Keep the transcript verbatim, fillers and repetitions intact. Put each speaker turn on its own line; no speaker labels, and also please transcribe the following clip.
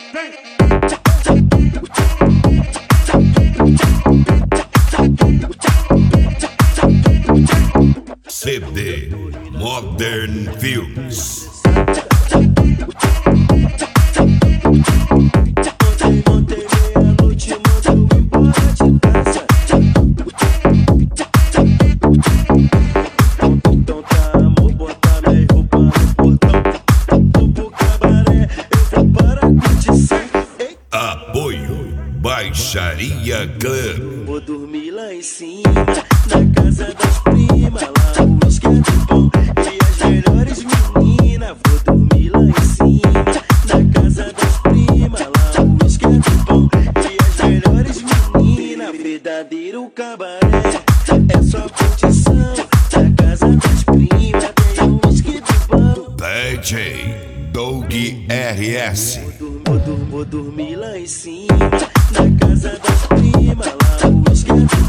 C D Modern Films. Apoio Baixaria Club.
Vou dormir lá em cima, na casa das primas, lá o uísque é de bom e as melhores meninas. Vou dormir lá em cima, na casa das primas, lá o uísque é de bom e as melhores meninas. Verdadeiro cabaré, é só curtição, na casa das primas tem um uísque de bom.
D J Doug R S.
Vou, vou, vou dormir lá em cima, na casa das primas, lá o uísque é de bom.